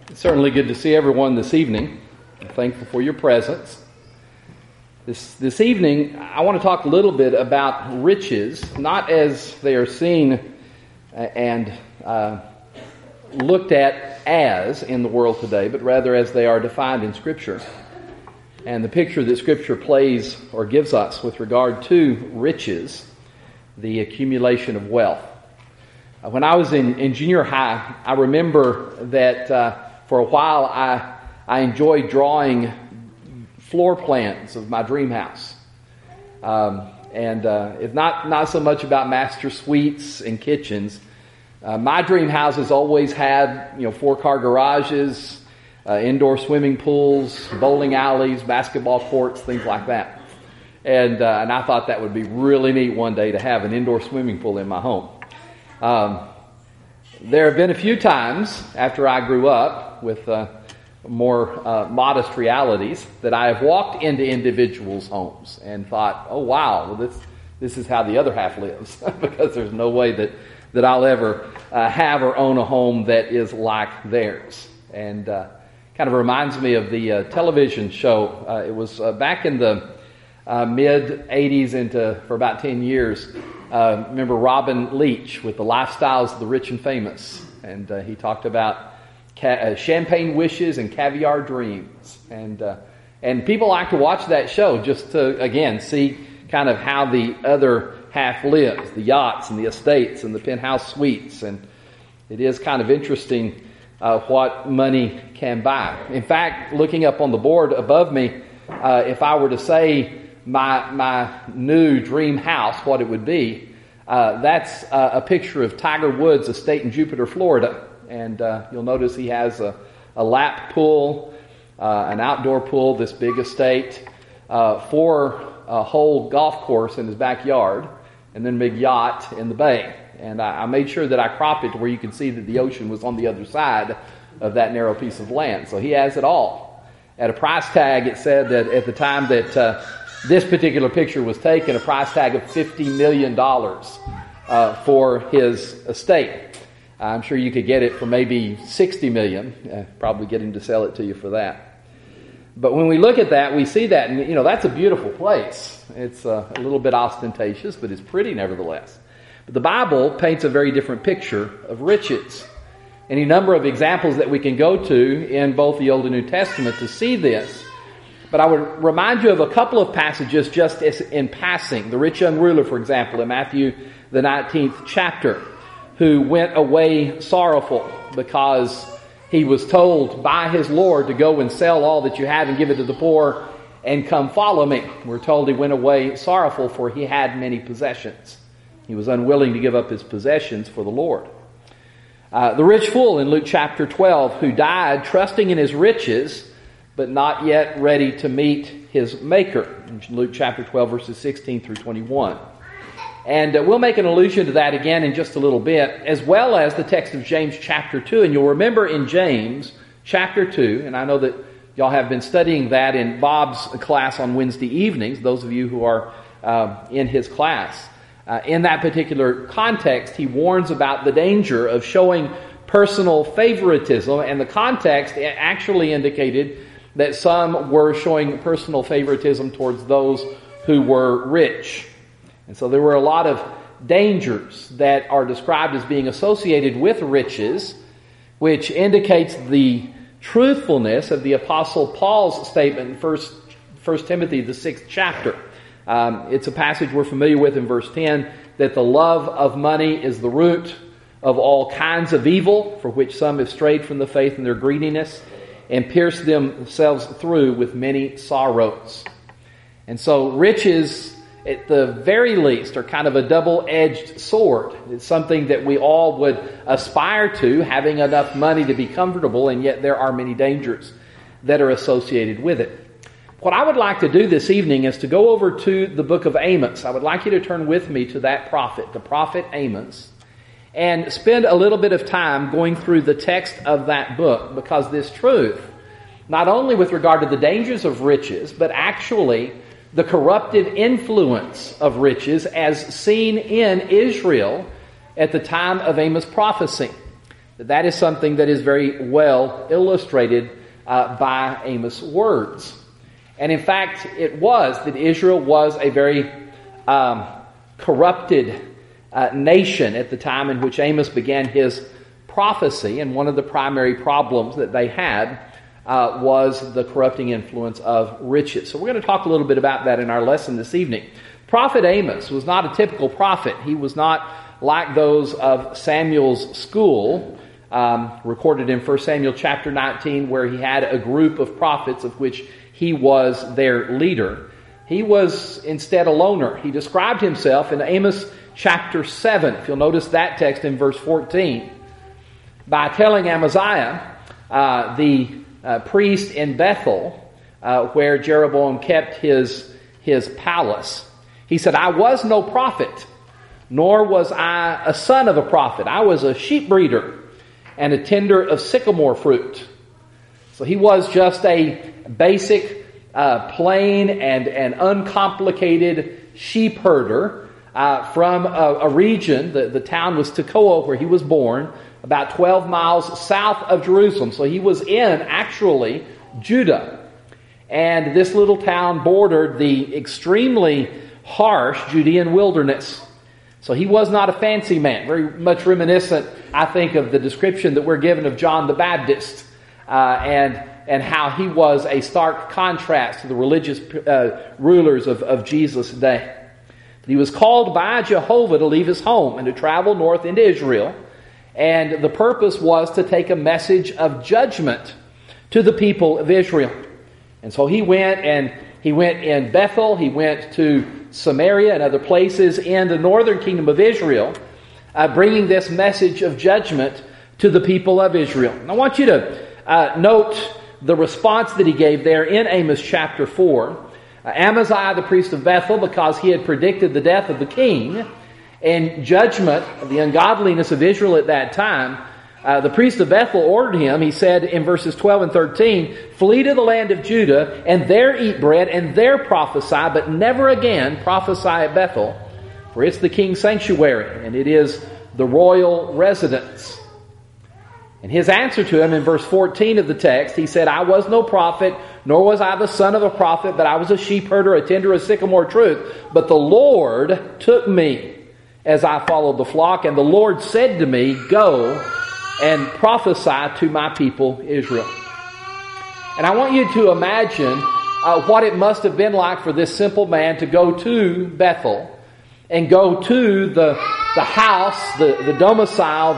It's certainly good to see everyone this evening. I'm thankful for your presence. This evening, I want to talk a little bit about riches, not as they are seen and looked at as in the world today, but rather as they are defined in Scripture. And the picture that Scripture plays or gives us with regard to riches, the accumulation of wealth. When I was in junior high, I remember that for a while I enjoyed drawing floor plans of my dream house. It's not so much about master suites and kitchens. My dream houses always had 4-car garages, indoor swimming pools, bowling alleys, basketball courts, things like that. And I thought that would be really neat one day to have an indoor swimming pool in my home. There have been a few times after I grew up with more modest realities that I have walked into individuals' homes and thought, oh wow, well, this is how the other half lives because there's no way that I'll ever have or own a home that is like theirs. And kind of reminds me of the television show. It was back in the mid-'80s for about 10 years. Remember Robin Leach with the Lifestyles of the Rich and Famous. And he talked about champagne wishes and caviar dreams. And people like to watch that show just to, again, see kind of how the other half lives. The yachts and the estates and the penthouse suites. And it is kind of interesting what money can buy. In fact, looking up on the board above me, if I were to say my new dream house, what it would be, that's a picture of Tiger Woods' estate in Jupiter, Florida. And you'll notice he has a lap pool, an outdoor pool, this big estate, 4-hole golf course in his backyard, and then a big yacht in the bay. And I made sure that I cropped it to where you could see that the ocean was on the other side of that narrow piece of land. So he has it all. At a price tag, it said that at the time that this particular picture was taken, a price tag of $50 million for his estate. I'm sure you could get it for maybe $60 million. Probably get him to sell it to you for that. But when we look at that, we see that, and that's a beautiful place. It's a little bit ostentatious, but it's pretty nevertheless. But the Bible paints a very different picture of riches. Any number of examples that we can go to in both the Old and New Testament to see this. But I would remind you of a couple of passages just as in passing. The rich young ruler, for example, in Matthew the 19th chapter, who went away sorrowful because he was told by his Lord to go and sell all that you have and give it to the poor and come follow me. We're told he went away sorrowful for he had many possessions. He was unwilling to give up his possessions for the Lord. The rich fool in Luke chapter 12 who died trusting in his riches but not yet ready to meet his Maker. In Luke chapter 12 verses 16 through 21. And we'll make an allusion to that again in just a little bit, as well as the text of James chapter 2. And you'll remember in James chapter 2, and I know that y'all have been studying that in Bob's class on Wednesday evenings, those of you who are in his class. In that particular context, he warns about the danger of showing personal favoritism, and the context actually indicated that some were showing personal favoritism towards those who were rich. And so there were a lot of dangers that are described as being associated with riches, which indicates the truthfulness of the Apostle Paul's statement in 1 Timothy, the 6th chapter. It's a passage we're familiar with in verse 10, that the love of money is the root of all kinds of evil, for which some have strayed from the faith in their greediness, and pierced themselves through with many sorrows. And so riches, at the very least, are kind of a double-edged sword. It's something that we all would aspire to, having enough money to be comfortable, and yet there are many dangers that are associated with it. What I would like to do this evening is to go over to the book of Amos. I would like you to turn with me to that prophet, the prophet Amos, and spend a little bit of time going through the text of that book, because this truth, not only with regard to the dangers of riches, but actually the corruptive influence of riches as seen in Israel at the time of Amos' prophecy. that is something that is very well illustrated by Amos' words. And in fact, it was that Israel was a very corrupted nation at the time in which Amos began his prophecy, and one of the primary problems that they had was the corrupting influence of riches. So we're going to talk a little bit about that in our lesson this evening. Prophet Amos was not a typical prophet. He was not like those of Samuel's school, recorded in 1 Samuel chapter 19, where he had a group of prophets of which he was their leader. He was instead a loner. He described himself in Amos chapter 7, if you'll notice that text in verse 14, by telling Amaziah, the priest in Bethel, where Jeroboam kept his palace, he said, "I was no prophet, nor was I a son of a prophet. I was a sheep breeder and a tender of sycamore fruit." So he was just a basic, plain and uncomplicated sheep herder from a region. The town was Tekoa, where he was born, about 12 miles south of Jerusalem. So he was in, actually, Judah. And this little town bordered the extremely harsh Judean wilderness. So he was not a fancy man, very much reminiscent, I think, of the description that we're given of John the Baptist, and how he was a stark contrast to the religious rulers of Jesus' day. He was called by Jehovah to leave his home and to travel north into Israel, and the purpose was to take a message of judgment to the people of Israel. And so he went in Bethel, he went to Samaria and other places in the northern kingdom of Israel, bringing this message of judgment to the people of Israel. And I want you to note the response that he gave there in Amos chapter 4. Amaziah, the priest of Bethel, because he had predicted the death of the king and judgment of the ungodliness of Israel at that time, the priest of Bethel ordered him, he said in verses 12 and 13, "Flee to the land of Judah, and there eat bread, and there prophesy, but never again prophesy at Bethel, for it's the king's sanctuary, and it is the royal residence." And his answer to him in verse 14 of the text, he said, "I was no prophet, nor was I the son of a prophet, but I was a sheep herder, a tender of sycamore truth. But the Lord took me as I followed the flock, and the Lord said to me, Go and prophesy to my people Israel." And I want you to imagine what it must have been like for this simple man to go to Bethel and go to the house, the domicile,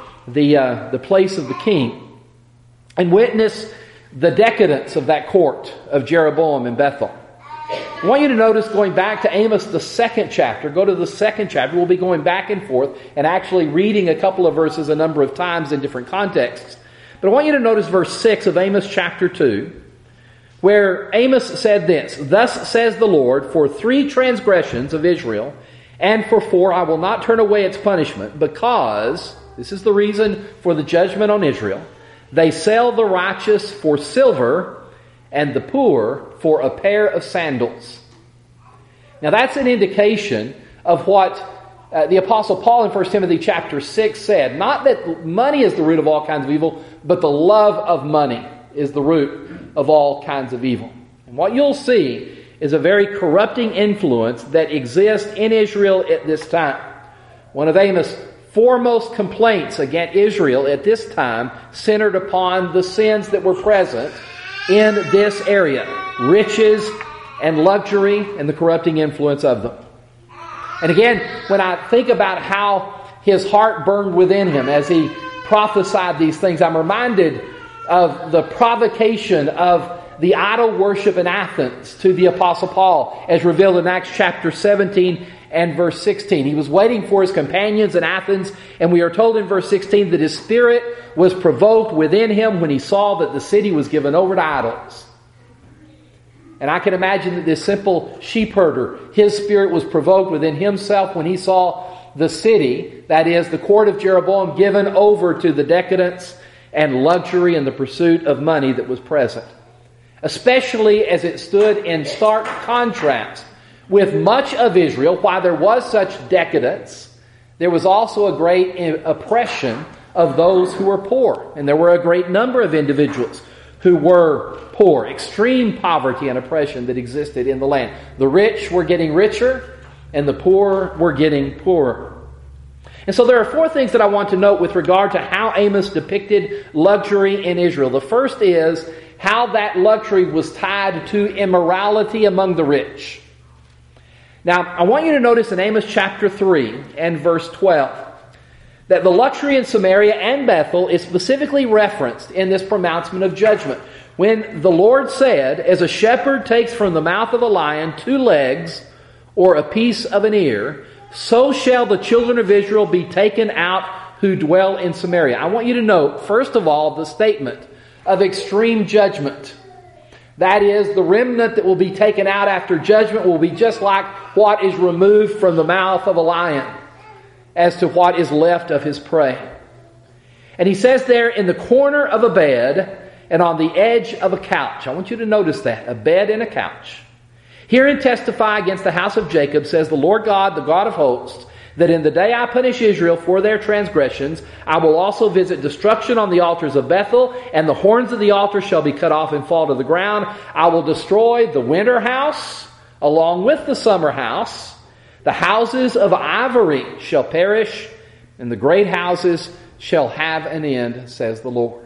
the place of the king, and witness the decadence of that court of Jeroboam in Bethel. I want you to notice, going back to Amos, the second chapter, go to the second chapter. We'll be going back and forth and actually reading a couple of verses a number of times in different contexts. But I want you to notice verse 6 of Amos chapter 2, where Amos said this, "Thus says the Lord, for 3 transgressions of Israel, and for 4 I will not turn away its punishment, because," this is the reason for the judgment on Israel, "they sell the righteous for silver, and the poor for a pair of sandals." Now that's an indication of what the Apostle Paul in 1 Timothy chapter 6 said. Not that money is the root of all kinds of evil, but the love of money is the root of all kinds of evil. And what you'll see is a very corrupting influence that exists in Israel at this time. One of Amos' foremost complaints against Israel at this time centered upon the sins that were present in this area: riches and luxury and the corrupting influence of them. And again, when I think about how his heart burned within him as he prophesied these things, I'm reminded of the provocation of the idol worship in Athens to the Apostle Paul, as revealed in Acts chapter 17 and verse 16. He was waiting for his companions in Athens, and we are told in verse 16 that his spirit was provoked within him when he saw that the city was given over to idols. And I can imagine that this simple sheep herder, his spirit was provoked within himself when he saw the city, that is, the court of Jeroboam, given over to the decadence and luxury and the pursuit of money that was present. Especially as it stood in stark contrast with much of Israel. While there was such decadence, there was also a great oppression of those who were poor. And there were a great number of individuals who were poor, extreme poverty and oppression that existed in the land. The rich were getting richer, and the poor were getting poorer. And so there are four things that I want to note with regard to how Amos depicted luxury in Israel. The first is how that luxury was tied to immorality among the rich. Now, I want you to notice in Amos chapter 3 and verse 12 that the luxury in Samaria and Bethel is specifically referenced in this pronouncement of judgment. When the Lord said, "As a shepherd takes from the mouth of a lion 2 legs or a piece of an ear, so shall the children of Israel be taken out who dwell in Samaria." I want you to note, first of all, the statement of extreme judgment. That is, the remnant that will be taken out after judgment will be just like what is removed from the mouth of a lion as to what is left of his prey. And he says there, in the corner of a bed and on the edge of a couch. I want you to notice that, a bed and a couch. "Hear and testify against the house of Jacob, says the Lord God, the God of hosts, that in the day I punish Israel for their transgressions, I will also visit destruction on the altars of Bethel, and the horns of the altar shall be cut off and fall to the ground. I will destroy the winter house along with the summer house. The houses of ivory shall perish, and the great houses shall have an end, says the Lord."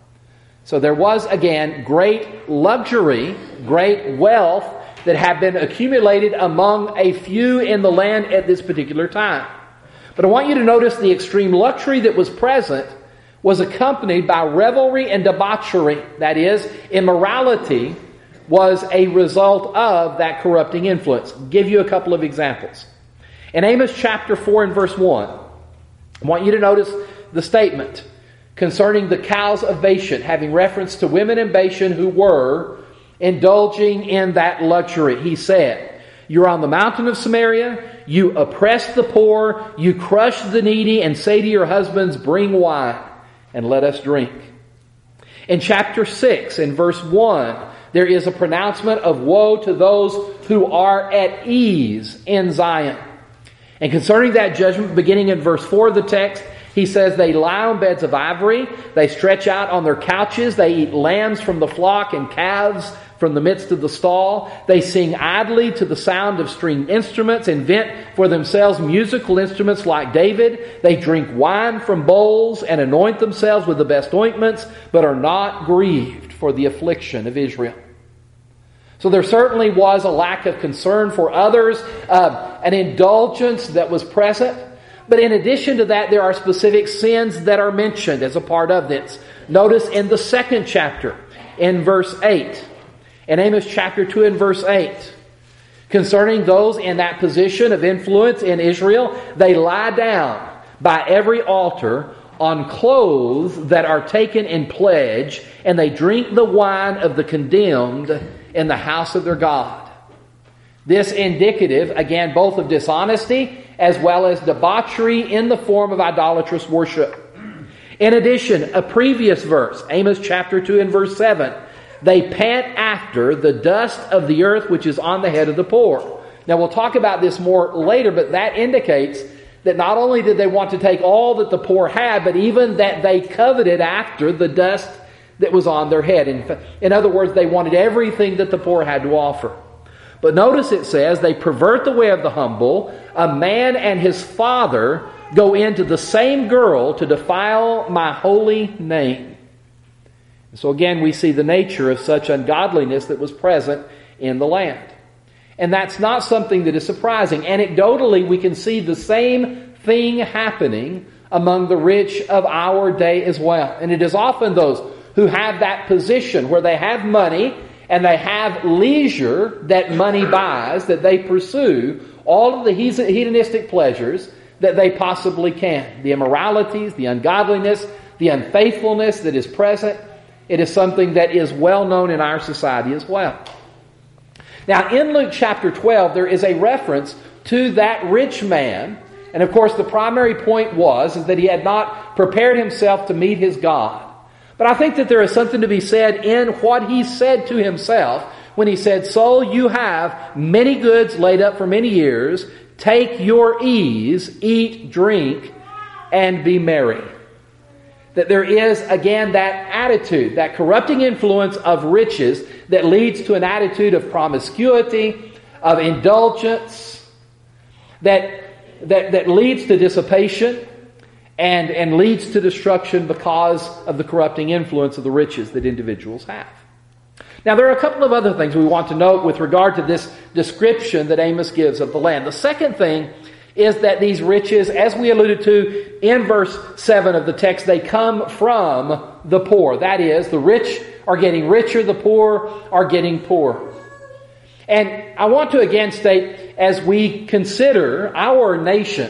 So there was, again, great luxury, great wealth that had been accumulated among a few in the land at this particular time. But I want you to notice the extreme luxury that was present was accompanied by revelry and debauchery. That is, immorality was a result of that corrupting influence. I'll give you a couple of examples. In Amos chapter 4 and verse 1, I want you to notice the statement concerning the cows of Bashan, having reference to women in Bashan who were indulging in that luxury. He said, "You're on the mountain of Samaria, you oppress the poor, you crush the needy, and say to your husbands, 'Bring wine, and let us drink.'" In chapter 6, in verse 1, there is a pronouncement of woe to those who are at ease in Zion. And concerning that judgment, beginning in verse 4 of the text, he says, "They lie on beds of ivory, they stretch out on their couches, they eat lambs from the flock and calves from the midst of the stall. They sing idly to the sound of stringed instruments, invent for themselves musical instruments like David. They drink wine from bowls and anoint themselves with the best ointments, but are not grieved for the affliction of Israel." So there certainly was a lack of concern for others, an indulgence that was present. But in addition to that, there are specific sins that are mentioned as a part of this. Notice in the second chapter, in verse 8, in Amos chapter 2 and verse 8, concerning those in that position of influence in Israel, they lie down by every altar on clothes that are taken in pledge, and they drink the wine of the condemned in the house of their God. This indicative, again, both of dishonesty as well as debauchery in the form of idolatrous worship. In addition, a previous verse, Amos chapter 2 and verse 7, "They pant after the dust of the earth which is on the head of the poor." Now we'll talk about this more later, but that indicates that not only did they want to take all that the poor had, but even that they coveted after the dust that was on their head. In other words, they wanted everything that the poor had to offer. But notice it says, "They pervert the way of the humble. A man and his father go into the same girl to defile my holy name." So again, we see the nature of such ungodliness that was present in the land. And that's not something that is surprising. Anecdotally, we can see the same thing happening among the rich of our day as well. And it is often those who have that position where they have money and they have leisure that money buys, that they pursue all of the hedonistic pleasures that they possibly can. The immoralities, the ungodliness, the unfaithfulness that is present. It is something that is well known in our society as well. Now, in Luke chapter 12, there is a reference to that rich man. And of course, the primary point was that he had not prepared himself to meet his God. But I think that there is something to be said in what he said to himself when he said, "Soul, you have many goods laid up for many years. Take your ease, eat, drink, and be merry." that there is, again, that attitude, that corrupting influence of riches that leads to an attitude of promiscuity, of indulgence, that leads to dissipation and leads to destruction because of the corrupting influence of the riches that individuals have. Now, there are a couple of other things we want to note with regard to this description that Amos gives of the land. The second thing is that these riches, as we alluded to in verse 7 of the text, they come from the poor. That is, the rich are getting richer, the poor are getting poorer. And I want to again state, as we consider our nation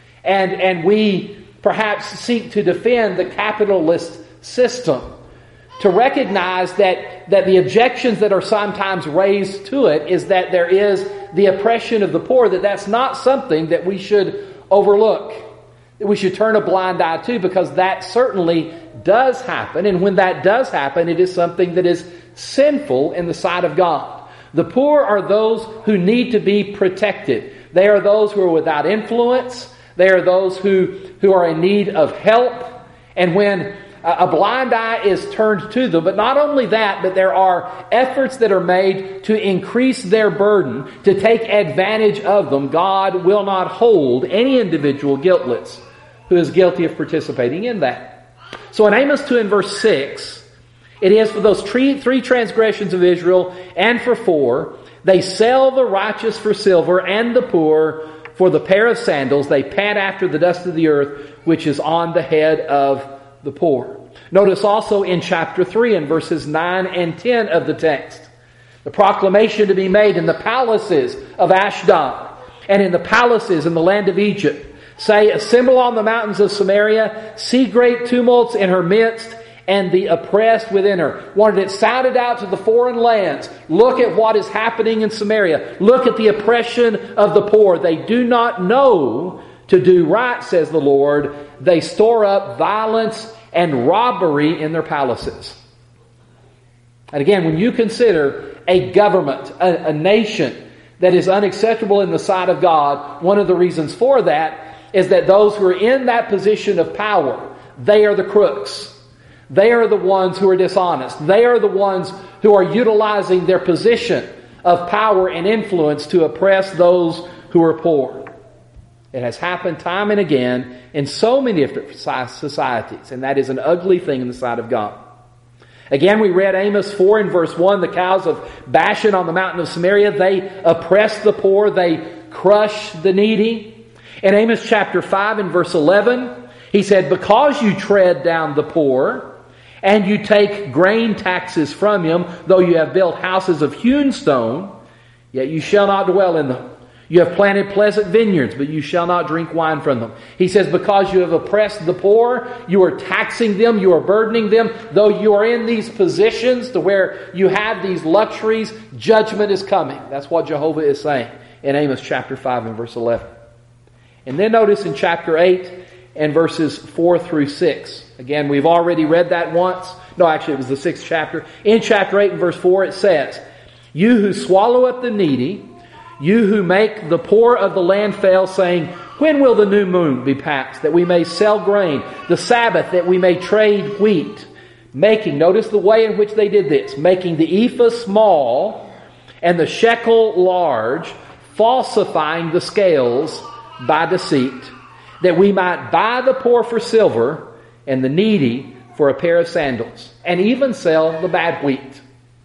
and we perhaps seek to defend the capitalist system, to recognize that the objections that are sometimes raised to it is that there is the oppression of the poor, that's not something that we should overlook, that we should turn a blind eye to, because that certainly does happen. And when that does happen, it is something that is sinful in the sight of God. The poor are those who need to be protected. They are those who are without influence. They are those who are in need of help. And when a blind eye is turned to them, but not only that, but there are efforts that are made to increase their burden, to take advantage of them, God will not hold any individual guiltless who is guilty of participating in that. So in Amos 2 and verse 6, it is for those three transgressions of Israel, and for 4, they sell the righteous for silver, and the poor for the pair of sandals. They pant after the dust of the earth, which is on the head of the poor. Notice also in chapter 3 and verses 9 and 10 of the text, the proclamation to be made in the palaces of Ashdod and in the palaces in the land of Egypt. Say, assemble on the mountains of Samaria, see great tumults in her midst, and the oppressed within her. Wanted it sounded out to the foreign lands. Look at what is happening in Samaria. Look at the oppression of the poor. They do not know to do right, says the Lord. They store up violence and robbery in their palaces. And again, when you consider a government, a nation that is unacceptable in the sight of God, one of the reasons for that is that those who are in that position of power, they are the crooks. They are the ones who are dishonest. They are the ones who are utilizing their position of power and influence to oppress those who are poor. It has happened time and again in so many different societies, and that is an ugly thing in the sight of God. Again, we read Amos 4 in verse 1, the cows of Bashan on the mountain of Samaria, they oppress the poor, they crush the needy. In Amos chapter 5 and verse 11, he said, because you tread down the poor, and you take grain taxes from him, though you have built houses of hewn stone, yet you shall not dwell in them. You have planted pleasant vineyards, but you shall not drink wine from them. He says, because you have oppressed the poor, you are taxing them, you are burdening them. Though you are in these positions to where you have these luxuries, judgment is coming. That's what Jehovah is saying in Amos chapter 5 and verse 11. And then notice in chapter 8 and verses 4 through 6. Again, we've already read that once. No, actually it was the 6th chapter. In chapter 8 and verse 4 it says, you who swallow up the needy, you who make the poor of the land fail, saying, when will the new moon be passed, that we may sell grain, the Sabbath, that we may trade wheat? Notice the way in which they did this, making the ephah small and the shekel large, falsifying the scales by deceit, that we might buy the poor for silver and the needy for a pair of sandals, and even sell the bad wheat.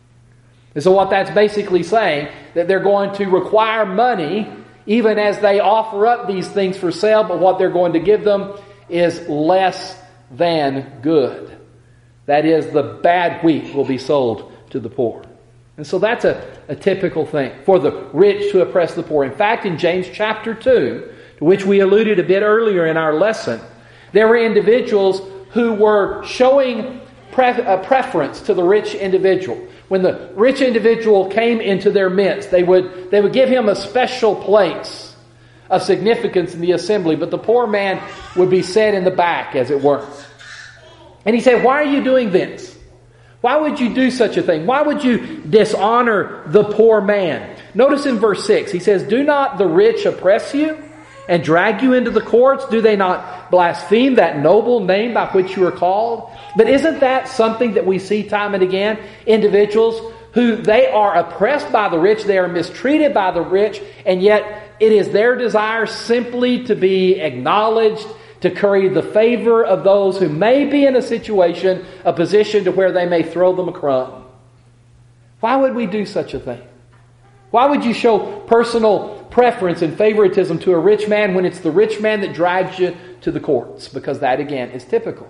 And so what that's basically saying, that they're going to require money even as they offer up these things for sale, but what they're going to give them is less than good. That is, the bad wheat will be sold to the poor. And so that's a typical thing, for the rich to oppress the poor. In fact, in James chapter 2, to which we alluded a bit earlier in our lesson, there were individuals who were showing a preference to the rich individual. When the rich individual came into their midst, they would give him a special place of significance in the assembly, but the poor man would be set in the back, as it were. And he said, why are you doing this? Why would you do such a thing? Why would you dishonor the poor man? Notice in verse 6, he says, do not the rich oppress you? and drag you into the courts? Do they not blaspheme that noble name by which you are called? But isn't that something that we see time and again? Individuals who they are oppressed by the rich, they are mistreated by the rich, and yet it is their desire simply to be acknowledged, to curry the favor of those who may be in a position to where they may throw them a crumb. Why would we do such a thing? Why would you show personal preference and favoritism to a rich man when it's the rich man that drags you to the courts? Because that, again, is typical.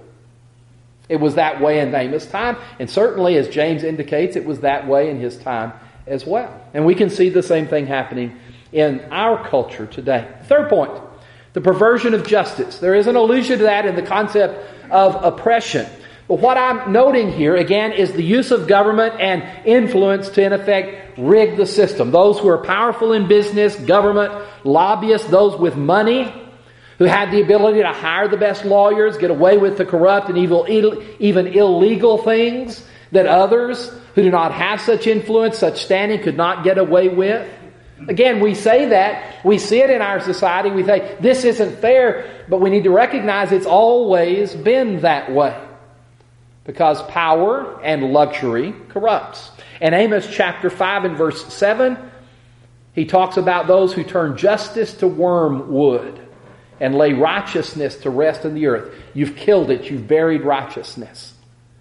It was that way in Naaman's time, and certainly, as James indicates, it was that way in his time as well. And we can see the same thing happening in our culture today. Third point, the perversion of justice. There is an allusion to that in the concept of oppression. But what I'm noting here, again, is the use of government and influence to, in effect, rig the system. Those who are powerful in business, government, lobbyists, those with money, who had the ability to hire the best lawyers, get away with the corrupt and even illegal things that others who do not have such influence, such standing, could not get away with. Again, we say that. We see it in our society. We say, this isn't fair, but we need to recognize it's always been that way. Because power and luxury corrupts. In Amos chapter 5 and verse 7, he talks about those who turn justice to wormwood and lay righteousness to rest in the earth. You've killed it. You've buried righteousness.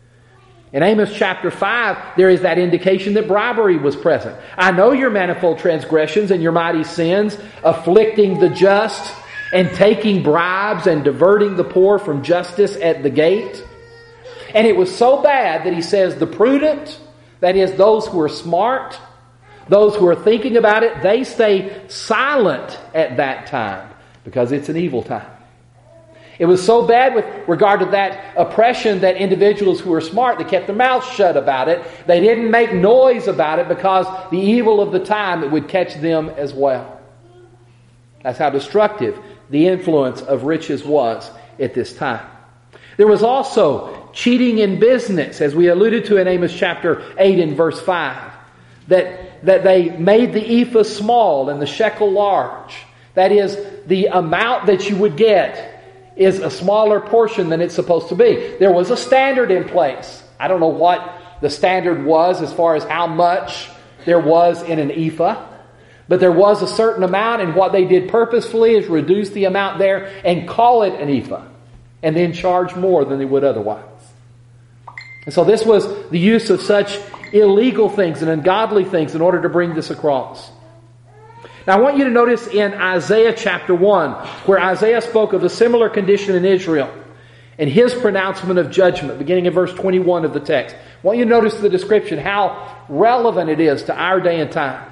In Amos chapter 5, there is that indication that bribery was present. I know your manifold transgressions and your mighty sins, afflicting the just and taking bribes and diverting the poor from justice at the gate. And it was so bad that he says the prudent, that is those who are smart, those who are thinking about it, they stay silent at that time because it's an evil time. It was so bad with regard to that oppression that individuals who were smart, they kept their mouths shut about it. They didn't make noise about it because the evil of the time, it would catch them as well. That's how destructive the influence of riches was at this time. There was also cheating in business, as we alluded to in Amos chapter 8 and verse 5. That they made the ephah small and the shekel large. That is, the amount that you would get is a smaller portion than it's supposed to be. There was a standard in place. I don't know what the standard was as far as how much there was in an ephah. But there was a certain amount, and what they did purposefully is reduce the amount there and call it an ephah. And then charge more than they would otherwise. And so this was the use of such illegal things and ungodly things in order to bring this across. Now I want you to notice in Isaiah chapter 1, where Isaiah spoke of a similar condition in Israel, and his pronouncement of judgment, beginning in verse 21 of the text. I want you to notice the description, how relevant it is to our day and time.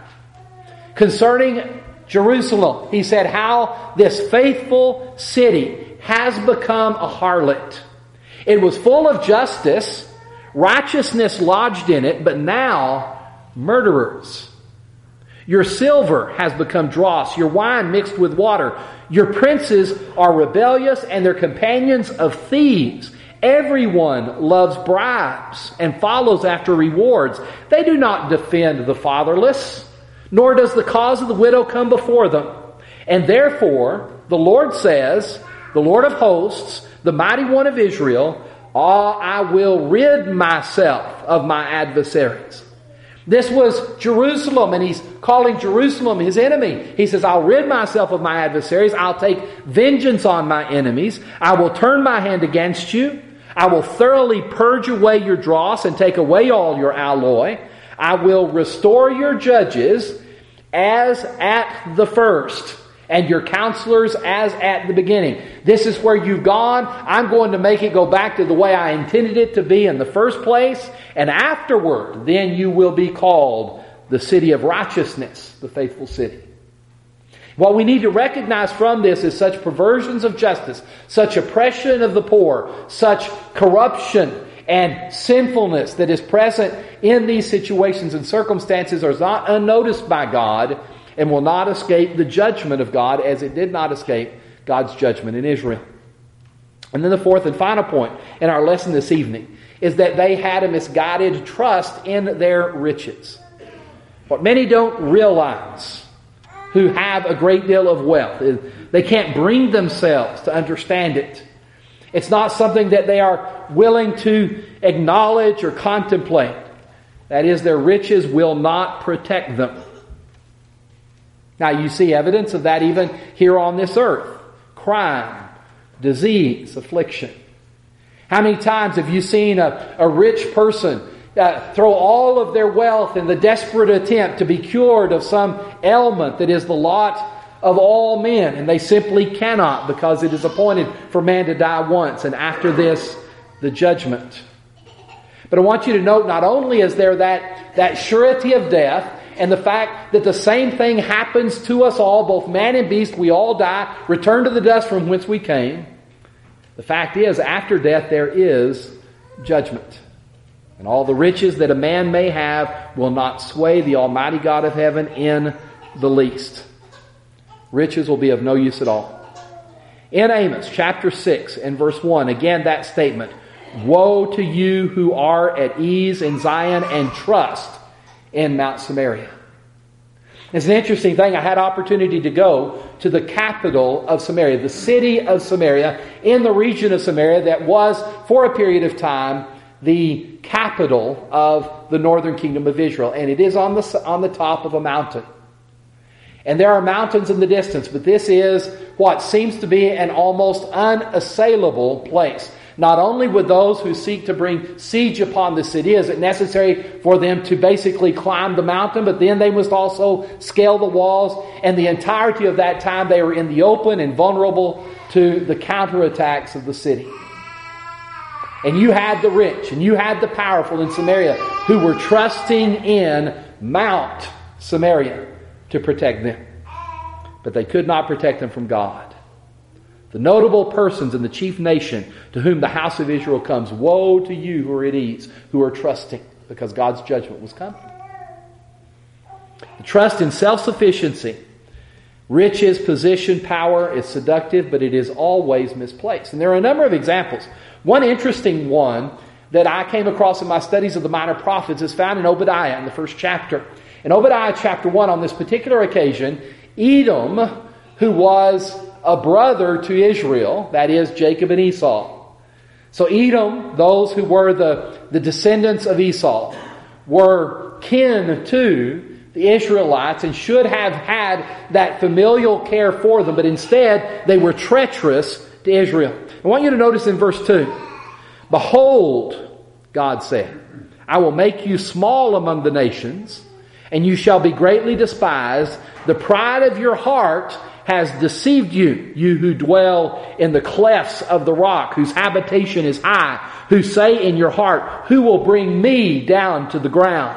Concerning Jerusalem, he said how this faithful city has become a harlot. It was full of justice, righteousness lodged in it, but now murderers. Your silver has become dross, your wine mixed with water. Your princes are rebellious and their companions of thieves. Everyone loves bribes and follows after rewards. They do not defend the fatherless, nor does the cause of the widow come before them. And therefore, the Lord says, the Lord of hosts, the mighty one of Israel, I will rid myself of my adversaries. This was Jerusalem, and he's calling Jerusalem his enemy. He says, I'll rid myself of my adversaries. I'll take vengeance on my enemies. I will turn my hand against you. I will thoroughly purge away your dross and take away all your alloy. I will restore your judges as at the first, and your counselors as at the beginning. This is where you've gone. I'm going to make it go back to the way I intended it to be in the first place. And afterward, then you will be called the city of righteousness, the faithful city. What we need to recognize from this is such perversions of justice, such oppression of the poor, such corruption and sinfulness that is present in these situations and circumstances are not unnoticed by God, and will not escape the judgment of God as it did not escape God's judgment in Israel. And then the fourth and final point in our lesson this evening is that they had a misguided trust in their riches. What many don't realize who have a great deal of wealth, They can't bring themselves to understand it. It's not something that they are willing to acknowledge or contemplate. That is, their riches will not protect them. Now you see evidence of that even here on this earth. Crime, disease, affliction. How many times have you seen a rich person throw all of their wealth in the desperate attempt to be cured of some ailment that is the lot of all men, and they simply cannot, because it is appointed for man to die once, and after this, the judgment. But I want you to note, not only is there that surety of death, and the fact that the same thing happens to us all, both man and beast, we all die, return to the dust from whence we came. The fact is, after death there is judgment. And all the riches that a man may have will not sway the Almighty God of heaven in the least. Riches will be of no use at all. In Amos chapter 6 and verse 1, again that statement, "Woe to you who are at ease in Zion and trust in Mount Samaria." It's an interesting thing. I had opportunity to go to the capital of Samaria, the city of Samaria, in the region of Samaria that was, for a period of time, the capital of the northern kingdom of Israel. And it is on the top of a mountain. And there are mountains in the distance, but this is what seems to be an almost unassailable place. Not only would those who seek to bring siege upon the city, is it necessary for them to basically climb the mountain, but then they must also scale the walls. And the entirety of that time they were in the open and vulnerable to the counterattacks of the city. And you had the rich and you had the powerful in Samaria who were trusting in Mount Samaria to protect them. But they could not protect them from God. The notable persons in the chief nation to whom the house of Israel comes, woe to you who are at ease, who are trusting, because God's judgment was coming. The trust in self-sufficiency, riches, position, power is seductive, but it is always misplaced. And there are a number of examples. One interesting one that I came across in my studies of the minor prophets is found in Obadiah in the first chapter. In Obadiah chapter 1, on this particular occasion, Edom, who was a brother to Israel, that is Jacob and Esau. So Edom, those who were the descendants of Esau, were kin to the Israelites and should have had that familial care for them, but instead they were treacherous to Israel. I want you to notice in verse 2, "Behold," God said, "I will make you small among the nations, and you shall be greatly despised. The pride of your heart has deceived you, you who dwell in the clefts of the rock, whose habitation is high, who say in your heart, who will bring me down to the ground?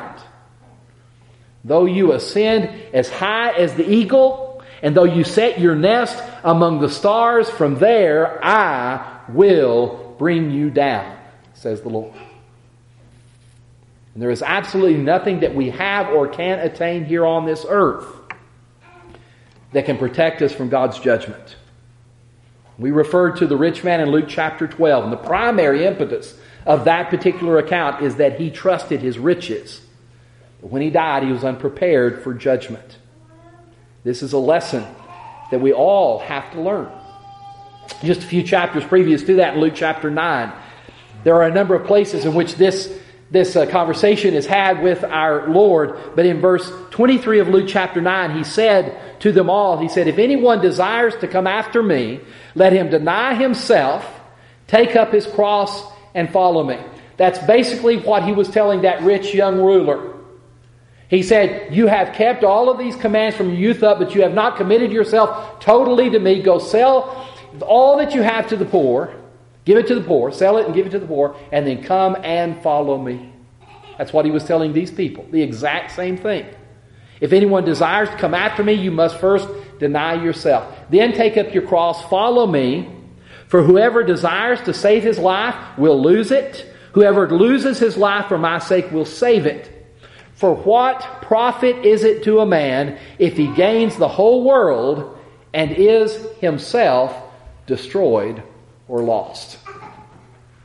Though you ascend as high as the eagle, and though you set your nest among the stars, from there I will bring you down, says the Lord." And there is absolutely nothing that we have or can attain here on this earth that can protect us from God's judgment. We referred to the rich man in Luke chapter 12, and the primary impetus of that particular account is that he trusted his riches. But when he died, he was unprepared for judgment. This is a lesson that we all have to learn. Just a few chapters previous to that, in Luke chapter 9, there are a number of places in which this conversation is had with our Lord. But in verse 23 of Luke chapter 9, he said to them all, he said, "If anyone desires to come after me, let him deny himself, take up his cross, and follow me." That's basically what he was telling that rich young ruler. He said, "You have kept all of these commands from your youth up, but you have not committed yourself totally to me. Go sell all that you have to the poor. Give it to the poor, sell it and give it to the poor, and then come and follow me." That's what he was telling these people. The exact same thing. "If anyone desires to come after me, you must first deny yourself. Then take up your cross, follow me. For whoever desires to save his life will lose it. Whoever loses his life for my sake will save it. For what profit is it to a man if he gains the whole world and is himself destroyed or lost?"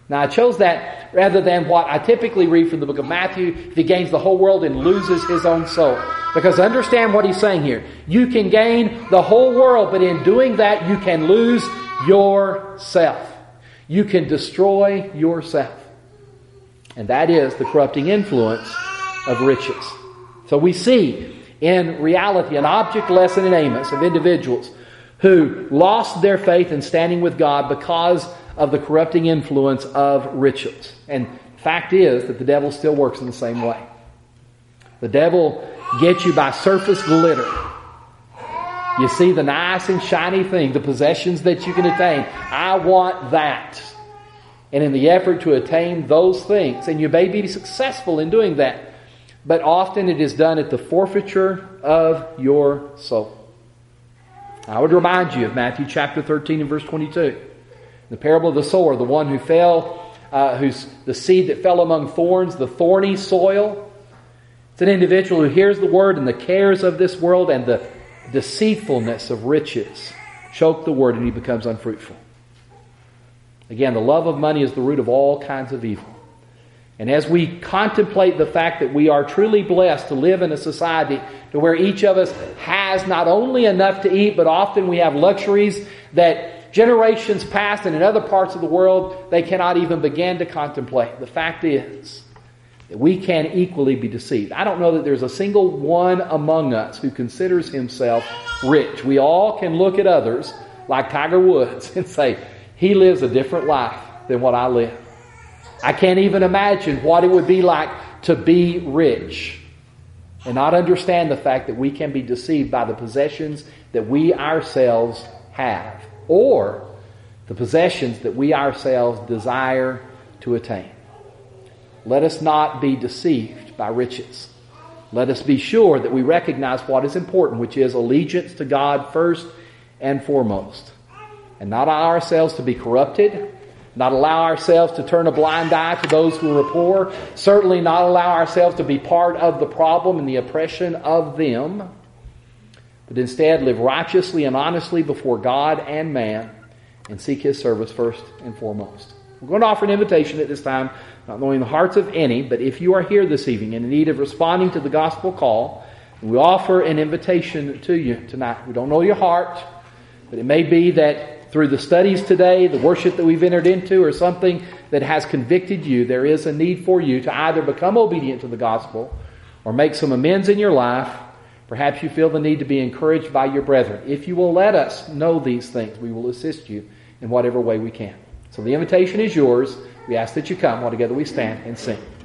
Now, I chose that rather than what I typically read from the book of Matthew, if he gains the whole world and loses his own soul. Because understand what he's saying here. You can gain the whole world, but in doing that, you can lose yourself. You can destroy yourself. And that is the corrupting influence of riches. So we see in reality an object lesson in Amos of individuals who lost their faith in standing with God because of the corrupting influence of riches. And fact is that the devil still works in the same way. The devil gets you by surface glitter. You see the nice and shiny thing, the possessions that you can attain. I want that. And in the effort to attain those things, and you may be successful in doing that, but often it is done at the forfeiture of your soul. I would remind you of Matthew chapter 13 and verse 22. The parable of the sower, the one who fell, who's the seed that fell among thorns, the thorny soil. It's an individual who hears the word, and the cares of this world and the deceitfulness of riches choke the word, and he becomes unfruitful. Again, the love of money is the root of all kinds of evil. And as we contemplate the fact that we are truly blessed to live in a society to where each of us has not only enough to eat, but often we have luxuries that generations past and in other parts of the world they cannot even begin to contemplate. The fact is that we can equally be deceived. I don't know that there's a single one among us who considers himself rich. We all can look at others like Tiger Woods and say, he lives a different life than what I live. I can't even imagine what it would be like to be rich and not understand the fact that we can be deceived by the possessions that we ourselves have, or the possessions that we ourselves desire to attain. Let us not be deceived by riches. Let us be sure that we recognize what is important, which is allegiance to God first and foremost, and not allow ourselves to be corrupted, not allow ourselves to turn a blind eye to those who are poor, certainly not allow ourselves to be part of the problem and the oppression of them, but instead live righteously and honestly before God and man and seek His service first and foremost. We're going to offer an invitation at this time, not knowing the hearts of any, but if you are here this evening in need of responding to the gospel call, we offer an invitation to you tonight. We don't know your heart, but it may be that through the studies today, the worship that we've entered into, or something that has convicted you, there is a need for you to either become obedient to the gospel or make some amends in your life. Perhaps you feel the need to be encouraged by your brethren. If you will let us know these things, we will assist you in whatever way we can. So the invitation is yours. We ask that you come while together we stand and sing.